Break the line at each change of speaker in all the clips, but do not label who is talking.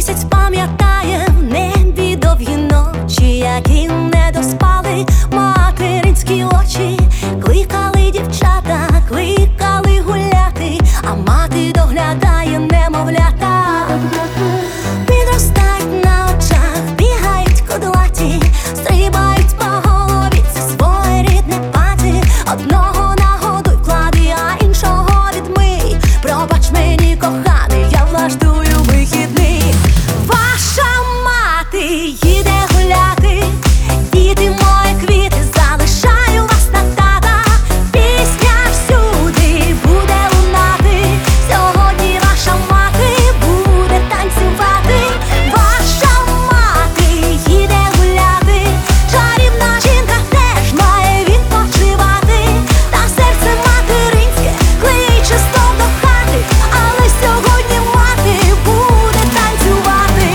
Місяць пам'ятає в небі довгі ночі, які не доспали материнські очі. Кликали дівчата, кликали гуляти, а мати доглядає немовлята. Підростають на очах, бігають кудлаті, стрибають по голові, це своєрідне паті. Одного нагодуй вклади, а іншого відмий. Пробач мені, коханий, я влаштую вихідний. Ваша мати їде гуляти, діти мої квіти, залишаю вас на тата. Пісня всюди буде лунати, сьогодні ваша мати буде танцювати. Ваша мати їде гуляти, чарівна жінка теж має відпочивати. Та серце материнське кличе знов до хати, але сьогодні мати буде танцювати.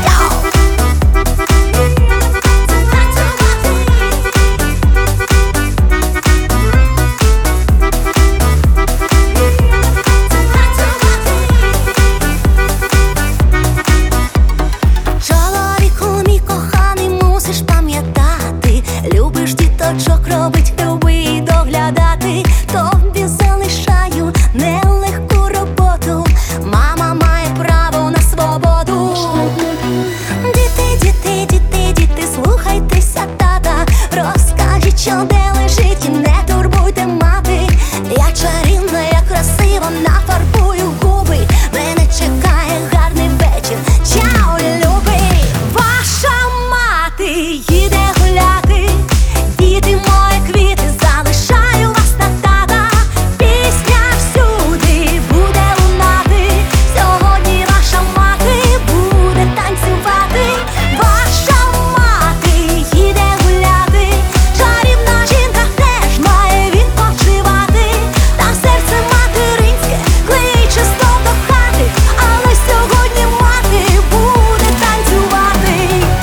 Чоловіку мій коханий, мусиш пам'ятати, любиш діточок робить, люби і доглядати. Тобі залишаю нелегку роботу, мама має право на свободу. Діти, діти, діти, діти, слухайтеся тата, розкажіть, що де лежить, і не турбуйте мати. Я чарівна, я красива, нафарбую губи, мене чекає гарний вечір. Чао, любий! Ваша мати їде гуляти, діти мої квіти, залишаю вас на тата. Пісня всюди буде лунати, сьогодні ваша мати буде танцювати. Ваша мати їде гуляти, чарівна жінка теж має відпочивати. Та серце материнське кличе знов до хати, але сьогодні мати буде танцювати.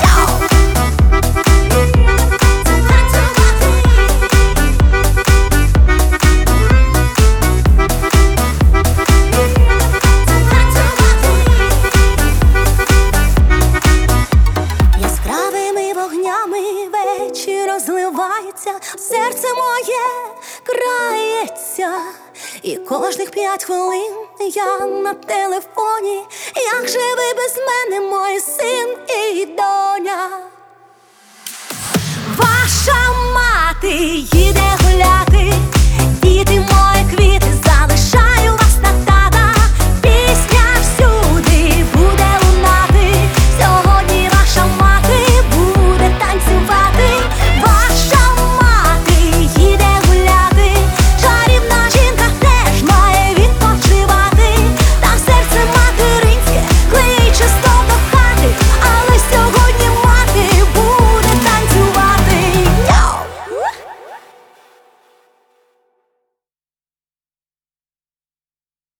Яскравими вогнями вечір розливається, серце моє крається. І кожних 5 хвилин я на телефоні. Як же ви без мене, мой син і доня? Ваша мати